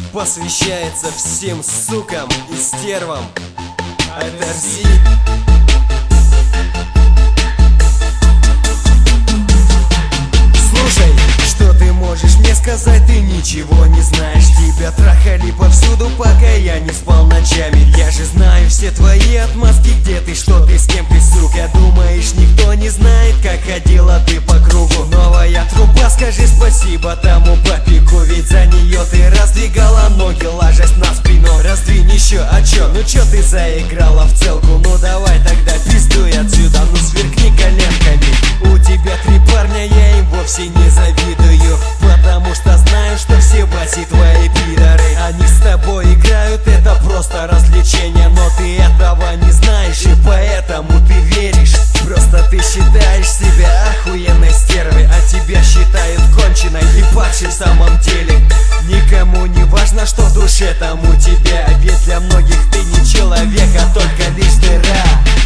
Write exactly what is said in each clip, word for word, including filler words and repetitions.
посвящается всем сукам и стервам. Это Рзи. Слушай, что ты можешь мне сказать? Ты ничего не знаешь. Тебя трахали повсюду, пока я не спал ночами. Я же знаю все твои отмазки, где ты, что ты, с кем ты, сука. Думаешь, никто не знает, как ходила ты по кругу. Новая труба, скажи спасибо тому папику, ведь за нее ты раздвигала ноги, ложась на спину. Раздвинь еще, а чё? Ну чё ты заиграла в целку? Ну давай тогда пиздуй отсюда, ну сверкни коленками. У тебя три парня, я им вовсе не завидую, потому что знаю, что все баси твои пидоры. Они с тобой играют, это просто развлечение, но ты этого не знаешь, и поэтому ты веришь. Просто ты считаешь себя охуенной стервой, а тебя считают конченой и падшей в самом деле. Никому не важно, что в душе там у тебя, ведь для многих ты не человек, а только лишь дыра.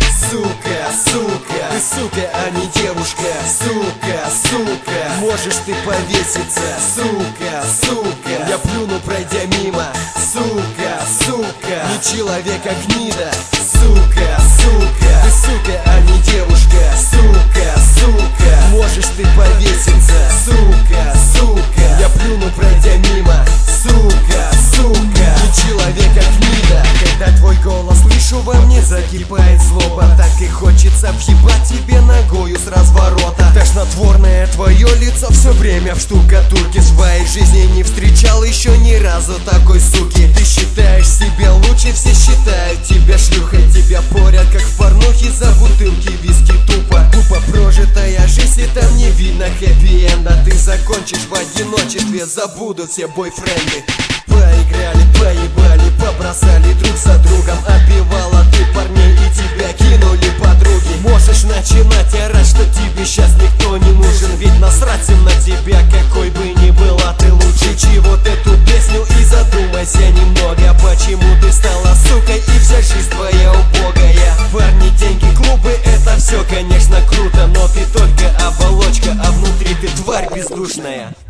Сука, сука, ты сука, а не девушка. Сука, сука, можешь ты повеситься. Сука, сука, я плюну, пройдя мимо. Сука, сука, не человек, а гнида. Сука, сука, ты сука, а не девушка. Сука, сука, можешь ты повеситься. Сука, сука, я плюну, пройдя мимо. Сука, сука, не человек, а гнида. Когда твой голос слышу, во мне закипает злоба. Так и хочется въебать тебе ногою с разворота. Тошнотворное твое лицо все время в штукатурке. В своей жизни не встречал еще ни разу такой суки. Ты считаешь себя лучше, все считают тебя шлюхой. Тебя порят как в порнухе за бутылки виски. Тупо, тупо прожитая жизнь, и там не видно хэппи-энда. Ты закончишь в одиночестве, забудут все бойфренды. Поиграли, поебали, побросали друг за другом. Опевала ты парней, и тебя кинули подруги. Можешь начинать орать, что тебе сейчас никто не нужен, ведь насрать им на тебя, какой бы ни была ты лучше. Чьи вот эту песню и задумайся немного, почему ты стала сукой и вся жизнь твоя убогая. Парни, деньги, клубы, это все, конечно, круто, но ты только оболочка, а внутри ты тварь бездушная.